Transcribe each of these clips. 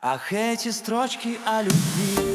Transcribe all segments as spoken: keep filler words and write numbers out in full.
Ах, эти строчки о любви.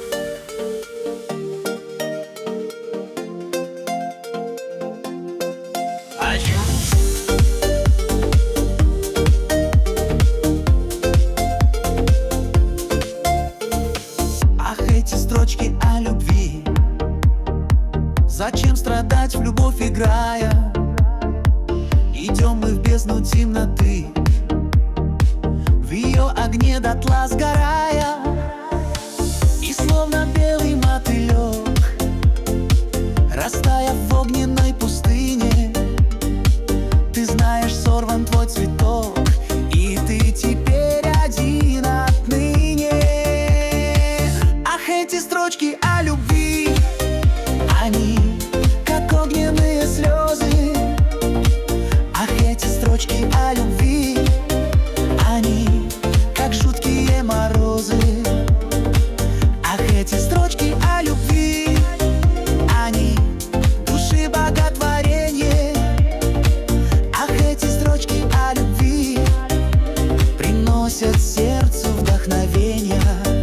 Ах, эти строчки о любви. Зачем страдать в любовь играя? Идем мы в бездну темноты, в ее огне дотла сгорая. И словно белый мотылек, растаяв в огненной пустыне, ты знаешь, сорван твой цветок, и ты теперь один отныне. Ах, эти строчки о любви, они как огненные слезы. Ах, эти строчки о любви, они как жуткие морозы. Ах, эти строчки о любви, они души боготворение. Ах, эти строчки о любви приносят сердцу вдохновение.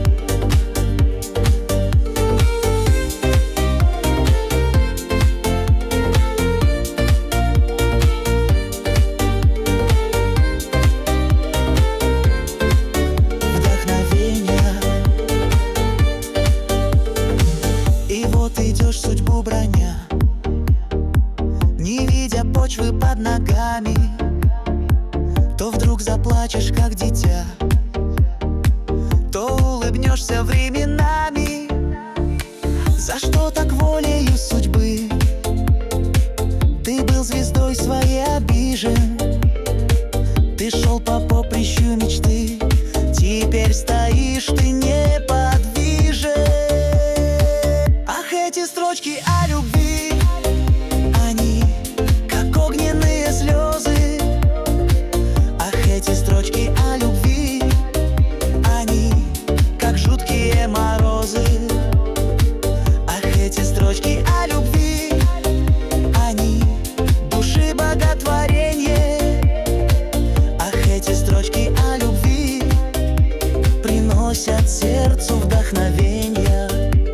Идешь судьбу броня, не видя почвы под ногами, то вдруг заплачешь, как дитя, то улыбнешься временами. За что так волею судьбы ты был звездой своей обижен? Ты шел по поприщу мечты, теперь стоишь ты неподвижен. Эти строчки о любви, они как огненные слезы. Ах, эти строчки о любви, они как жуткие морозы. Ах, эти строчки о любви, они души боготворение. Ах, эти строчки о любви приносят сердцу вдохновение.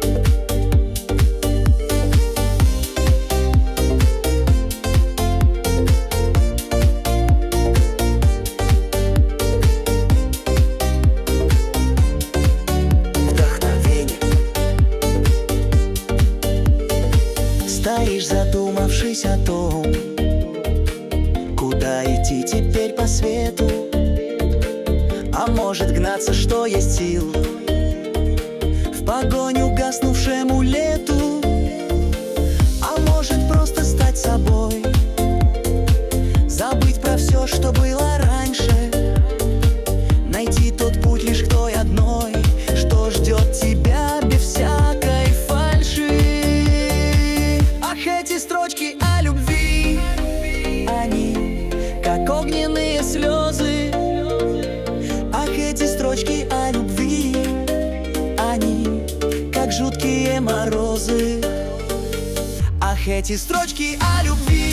Стоишь, задумавшись о том, куда идти теперь по свету. А может гнаться, что есть сил, в погоню гаснувшему лету. А может просто стать собой, забыть про все, что было раньше, найти тот путь лишь к той одной, что ждет тебя без всякой фальши. Ах, эти строчки о любви, они как огненные слезы. Ах, эти строчки о любви, они как жуткие морозы. Ах, эти строчки о любви.